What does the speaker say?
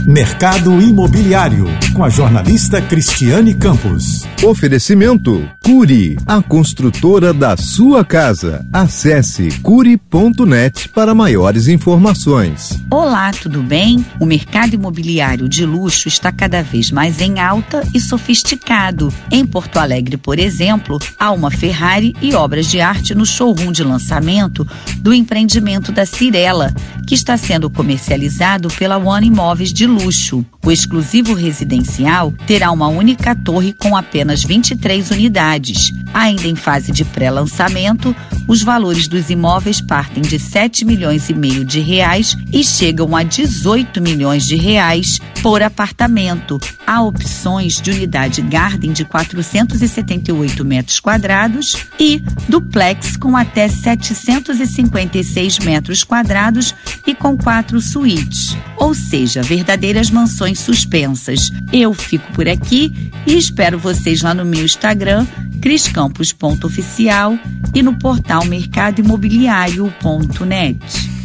Mercado Imobiliário, com a jornalista Cristiane Campos. Oferecimento Cury, a construtora da sua casa. Acesse cury.net para maiores informações. Olá, tudo bem? O mercado imobiliário de luxo está cada vez mais em alta e sofisticado. Em Porto Alegre, por exemplo, há uma Ferrari e obras de arte no showroom de lançamento do empreendimento da Cirela, que está sendo comercializado pela One Imóveis de Luxo. O exclusivo residencial terá uma única torre com apenas 23 unidades. Ainda em fase de pré-lançamento, os valores dos imóveis partem de 7,5 milhões de reais e chegam a 18 milhões de reais por apartamento. Há opções de unidade Garden de 478 metros quadrados e duplex com até 756 metros quadrados e com 4 suítes, ou seja, verdadeiras mansões suspensas. Eu fico por aqui e espero vocês lá no meu Instagram, criscampos.oficial, e no portal mercadoimobiliario.net.